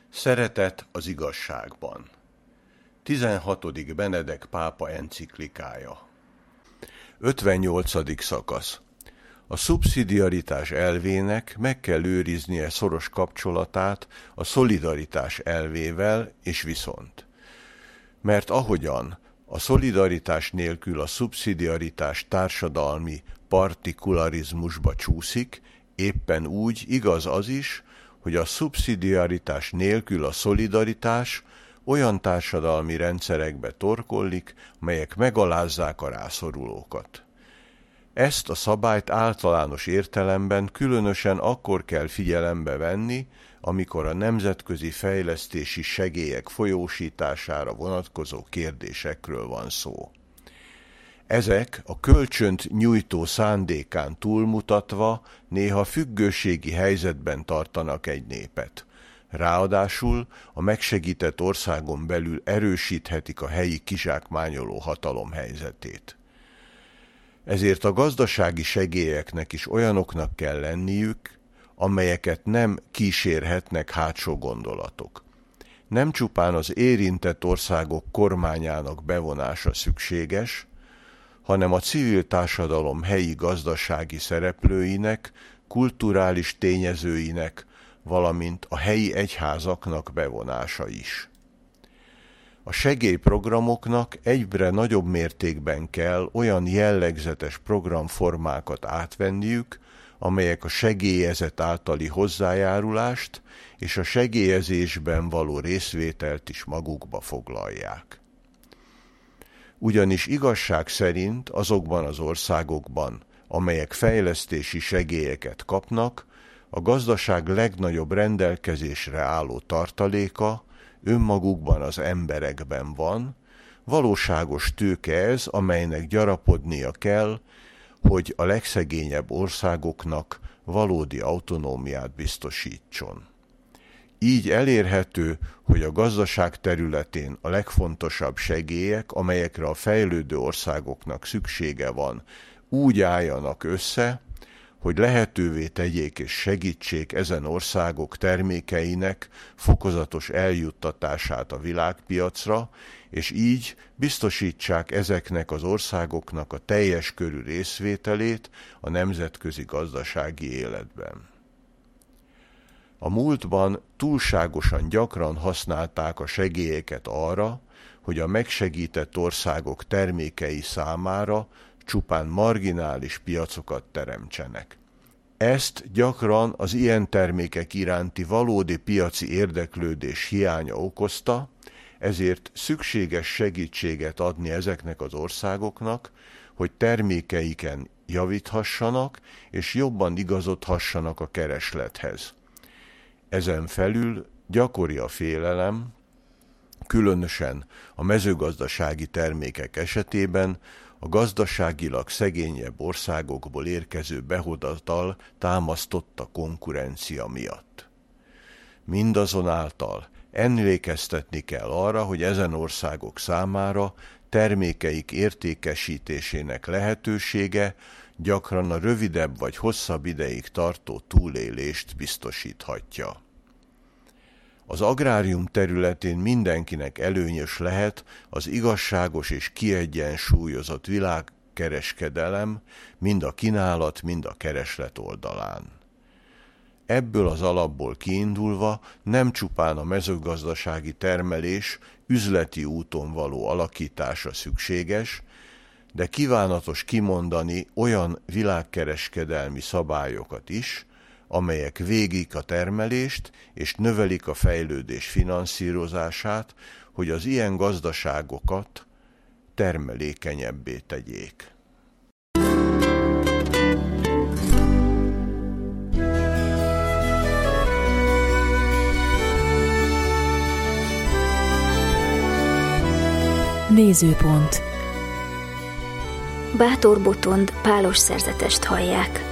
Szeretet az igazságban. 16. Benedek pápa enciklikája. 58. szakasz. A szubszidiaritás elvének meg kell őriznie szoros kapcsolatát a szolidaritás elvével és viszont. Mert ahogyan a szolidaritás nélkül a szubszidiaritás társadalmi partikularizmusba csúszik, éppen úgy igaz az is, hogy a szubszidiaritás nélkül a szolidaritás olyan társadalmi rendszerekbe torkollik, melyek megalázzák a rászorulókat. Ezt a szabályt általános értelemben különösen akkor kell figyelembe venni, amikor a nemzetközi fejlesztési segélyek folyósítására vonatkozó kérdésekről van szó. Ezek a kölcsönt nyújtó szándékán túlmutatva néha függőségi helyzetben tartanak egy népet. Ráadásul a megsegített országon belül erősíthetik a helyi kizsákmányoló hatalom helyzetét. Ezért a gazdasági segélyeknek is olyanoknak kell lenniük, amelyeket nem kísérhetnek hátsó gondolatok. Nem csupán az érintett országok kormányának bevonása szükséges, hanem a civil társadalom helyi gazdasági szereplőinek, kulturális tényezőinek, valamint a helyi egyházaknak bevonása is. A segélyprogramoknak egyre nagyobb mértékben kell olyan jellegzetes programformákat átvenniük, amelyek a segélyezet általi hozzájárulást és a segélyezésben való részvételt is magukba foglalják. Ugyanis igazság szerint azokban az országokban, amelyek fejlesztési segélyeket kapnak, a gazdaság legnagyobb rendelkezésre álló tartaléka önmagukban az emberekben van, valóságos tőke ez, amelynek gyarapodnia kell, hogy a legszegényebb országoknak valódi autonómiát biztosítson. Így elérhető, hogy a gazdaság területén a legfontosabb segélyek, amelyekre a fejlődő országoknak szüksége van, úgy álljanak össze, hogy lehetővé tegyék és segítsék ezen országok termékeinek fokozatos eljuttatását a világpiacra, és így biztosítsák ezeknek az országoknak a teljes körű részvételét a nemzetközi gazdasági életben. A múltban túlságosan gyakran használták a segélyeket arra, hogy a megsegített országok termékei számára csupán marginális piacokat teremtsenek. Ezt gyakran az ilyen termékek iránti valódi piaci érdeklődés hiánya okozta, ezért szükséges segítséget adni ezeknek az országoknak, hogy termékeiken javíthassanak és jobban igazodhassanak a kereslethez. Ezen felül gyakori a félelem, különösen a mezőgazdasági termékek esetében a gazdaságilag szegényebb országokból érkező behozatal támasztott a konkurencia miatt. Mindazonáltal emlékeztetni kell arra, hogy ezen országok számára termékeik értékesítésének lehetősége gyakran a rövidebb vagy hosszabb ideig tartó túlélést biztosíthatja. Az agrárium területén mindenkinek előnyös lehet az igazságos és kiegyensúlyozott világkereskedelem mind a kínálat, mind a kereslet oldalán. Ebből az alapból kiindulva nem csupán a mezőgazdasági termelés üzleti úton való alakítása szükséges, de kívánatos kimondani olyan világkereskedelmi szabályokat is, amelyek végik a termelést és növelik a fejlődés finanszírozását, hogy az ilyen gazdaságokat termelékenyebbé tegyék. Nézőpont. Bátor Botond pálos szerzetest hallják.